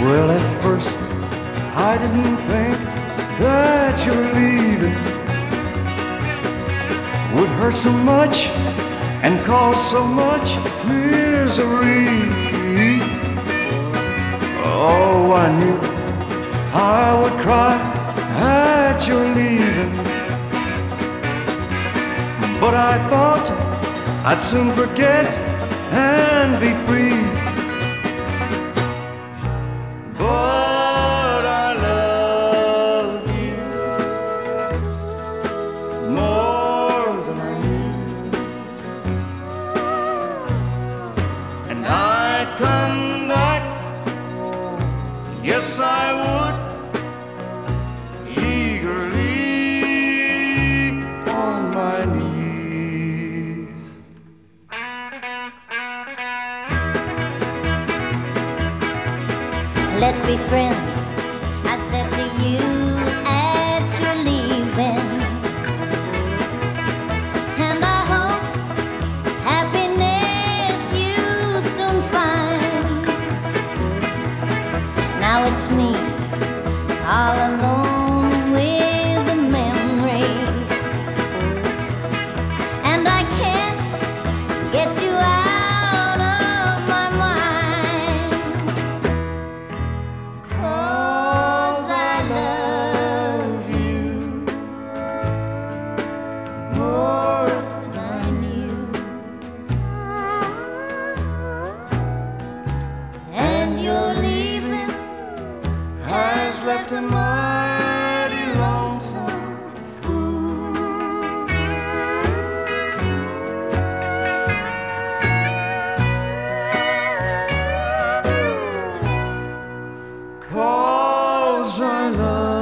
Well, at first I didn't think that your leaving would hurt so much and cause so much misery. Oh, I knew I would cry at your leaving, but I thought I'd soon forget and be free. But I loved you more than I knew, and I'd come back, yes I would, eagerly on my knees. Let's be friends, I said to you at your leaving, and I hope happiness you soon find. Now it's me, all alone with the memory, and I can't get you out of my mind. 'Cause I love you more than I knew, and your leaving has left a mighty lonesome fool. Cause I love